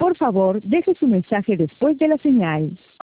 Por favor, deje su mensaje después de la señal.